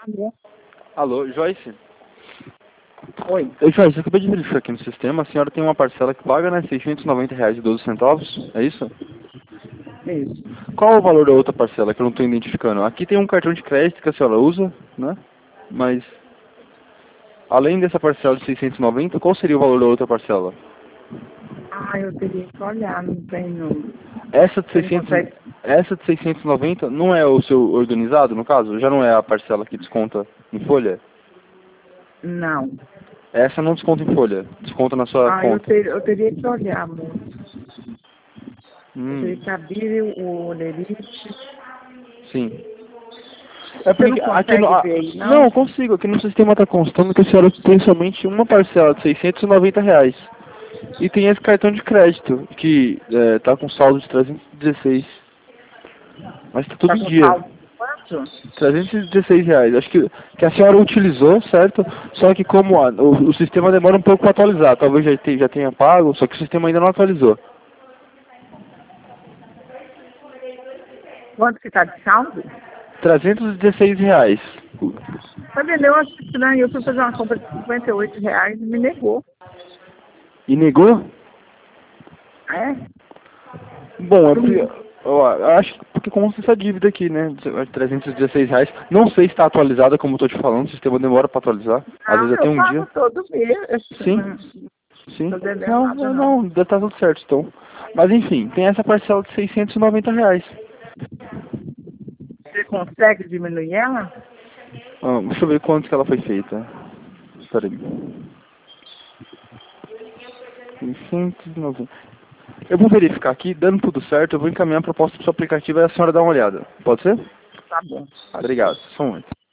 Alô? Alô, Joyce? Oi. Joyce, eu acabei de verificar aqui no sistema, a senhora tem uma parcela que paga, né, R$ 690,12, é isso? Isso. Qual é o valor da outra parcela que eu não estou identificando? Aqui tem um cartão de crédito que a senhora usa, né, mas além dessa parcela de 690, qual seria o valor da outra parcela? Ah, eu teria que olhar, não tenho... Essa de Você não 600, consegue... essa de 690 não é o seu organizado, no caso? Já não é a parcela que desconta em folha? Não. Essa não desconta em folha, desconta na sua Ah, conta. eu teria que olhar, moço. Eu teria Hum, que abrir o Olerite. sim. É Você não porque aqui no... consegue ver aí, Não, não? eu consigo. Aqui no sistema está constando que a senhora tem somente uma parcela de R$ 690. E tem esse cartão de crédito, que está com saldo de 316. Mas está todo Tá em com dia. saldo de quanto? R$ 316. Acho que a senhora utilizou, certo? Só que como o sistema demora um pouco para atualizar. Talvez já tenha pago, só que o sistema ainda não atualizou. Quanto que tá de saldo? R$ 316. Tá vendo? Eu acho estranho. Eu fui fazer uma compra de R$ 58 e me negou. E negou? É? Bom, é porque, eu acho que porque consta essa dívida aqui, né? De R$ 316. Não sei se está atualizada, como eu estou te falando, o sistema demora para atualizar. Às vezes Não, até eu um pago dia. todo mês. Sim, Não sim. tô devendo Não, nada, não. não, ainda tá tudo certo, então. Mas enfim, tem essa parcela de R$ 690. Você consegue diminuir ela? Deixa eu ver quanto que ela foi feita. Espera aí. 690. Eu vou verificar aqui, dando tudo certo, eu vou encaminhar a proposta para o seu aplicativo e a senhora dá uma olhada. Pode ser? Tá bom. Obrigado, só um momento.